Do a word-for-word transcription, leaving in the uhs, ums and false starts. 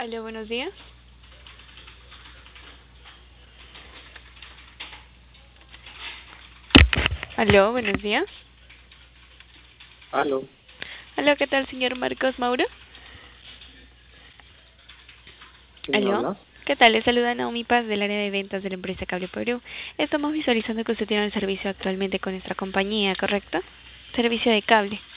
Aló, buenos días. Aló, buenos días. Aló, Aló, ¿qué tal, señor Marcos Mauro? ¿quién Aló, habla? ¿qué tal? Le saluda Naomi Paz del área de ventas de la empresa Cable Perú. Estamos visualizando que usted tiene el servicio actualmente con nuestra compañía, ¿correcto? Servicio de cable.